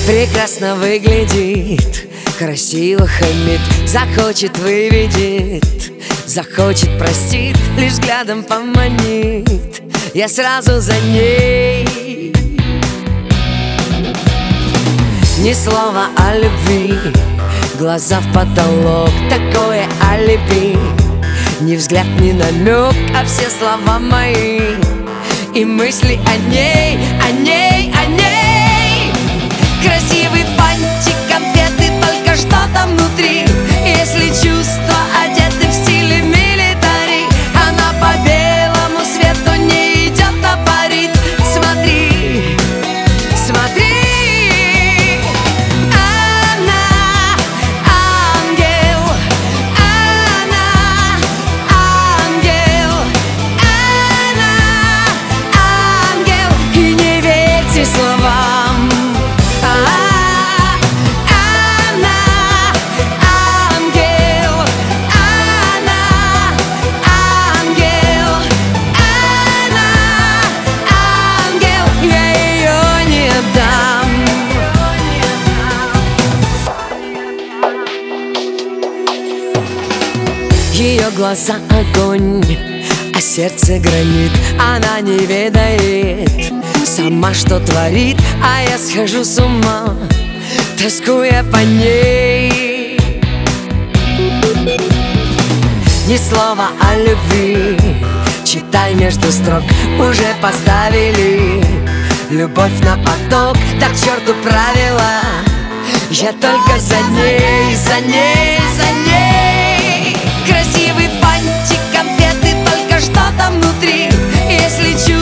Прекрасно выглядит, красиво хамит, захочет выведет, захочет простит, лишь взглядом поманит. Я сразу за ней. Ни слова о любви, глаза в потолок, такое алиби. Ни взгляд, ни намек, а все слова мои и мысли о ней, о ней, о ней. Красивый фантик, конфеты, только что там внутри. Если чувства одеты в стиле милитари, она по белому свету не идет, а парит. Смотри, смотри. Ее глаза огонь, а сердце гранит. Она не ведает сама, что творит, а я схожу с ума, тоскуя по ней. Ни слова о любви, читай между строк, уже поставили любовь на поток. Так к черту правила, я только за ней, за ней, за ней. Красивый фантик, конфеты, только что там внутри. Если чувствуешь